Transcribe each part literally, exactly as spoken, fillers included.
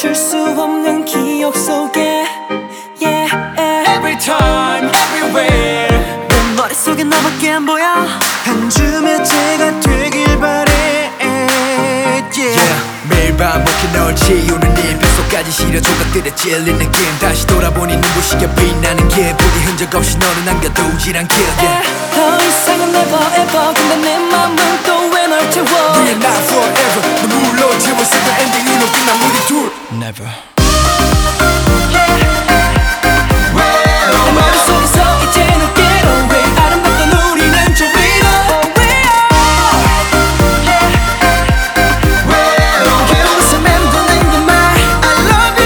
멈출 수 없는 기억 속에 yeah. Every time, everywhere 내 머릿속에 너밖에 안 보여 한 줌의 제가 되길 바래 yeah. yeah. 매일 반복해 널 지우는 일 뱃속까지 시려 조각들에 찔린 느낌 다시 돌아보니 눈부시게 빛나는 길 부디 흔적 없이 너를 남겨두질 않길 yeah. 더 이상은 never ever 근데 내 맘은 또 왜 널 채워 We are not forever 눈물로 채웠을 때 엔딩으로 끝난 우리 둘 Never 내 머릿속에서 이제는 get away 아름답던 우리는 저 위로 oh, we are 그 웃음 맴도는 그 말 I love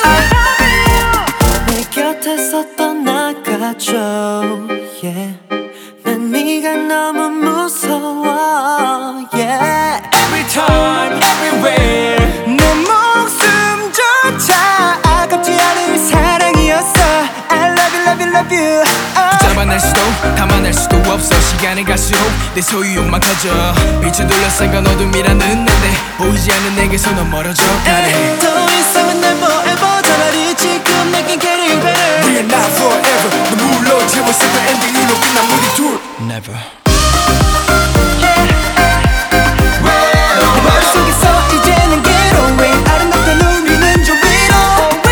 you 내 곁에서 떠나가줘 yeah. 난 네가 너무 무서워 yeah. Every time, everywhere 내 목숨조차 아깝지 않은 사랑이었어 I love you, love you, love you oh. 잡아낼 수도 담아낼 수도 없어 시간이 갈수록 내 소유욕만 커져 빛을 둘러싼 건 어둠이라는 난데 보이지 않는 내게서 넌 멀어져 가네 더 이상은 never ever 차라리 지금 내겐 getting better We are not forever 눈물로 채웠을 때 엔딩으로 끝난 우리 둘 Never 내 머릿속에서 이제는 get away 아름답던 우리는 저 위로 oh,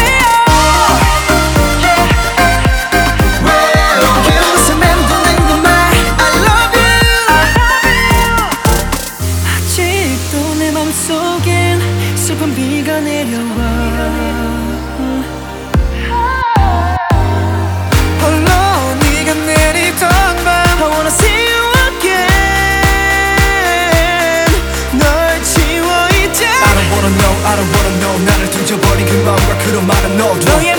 we are 그 웃음 맴도는 그 말 I love you 아직도 내 맘속엔 슬픈 비가 내려와 홀로 네가 내리던 밤 I wanna see you again 널 지워 이제 I don't wanna know, I don't wanna know 나를 등져버린 그 마음과 그런 말은 너도